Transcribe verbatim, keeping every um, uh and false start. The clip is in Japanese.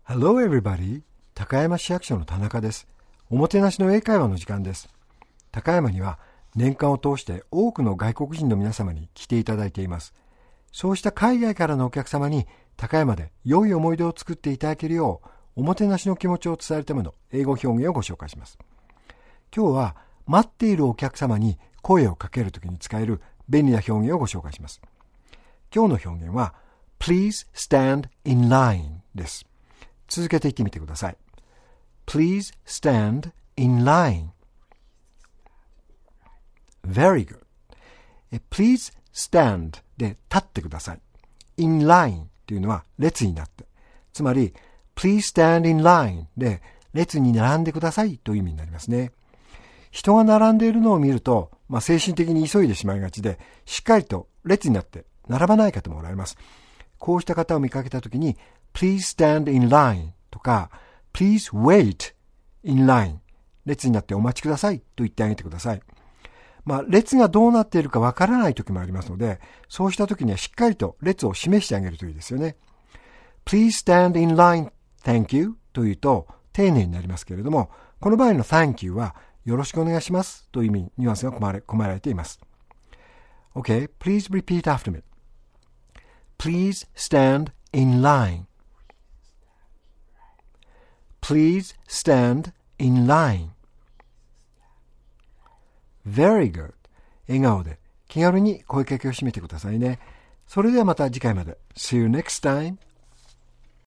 Hello everybody! 高山市役所の田中です。おもてなしの英会話の時間です。高山には年間を通して多くの外国人の皆様に来ていただいています。そうした海外からのお客様に高山で良い思い出を作っていただけるよう、おもてなしの気持ちを伝えるための英語表現をご紹介します。今日は待っているお客様に声をかけるときに使える便利な表現をご紹介します。今日の表現は Please stand in line です。続けて言ってみてください。Please stand in line. Very good. Please stand で立ってください。in line というのは列になって。つまり Please stand in line で列に並んでくださいという意味になりますね。人が並んでいるのを見ると、まあ、精神的に急いでしまいがちで、しっかりと列になって並ばない方もおられます。こうした方を見かけたときにPlease stand in line とか Please wait in line 列になってお待ちくださいと言ってあげてください。まあ、列がどうなっているかわからない時もありますので、そうした時にはしっかりと列を示してあげるといいですよね。Please stand in line, thank you というと丁寧になりますけれども、この場合の thank you はよろしくお願いしますという意味、ニュアンスが込まれ、込められています。Okay, please repeat after me. Please stand in line.Please stand in line. Very good. 笑顔で気軽に声かけを締めてくださいね。それではまた次回まで。See you next time.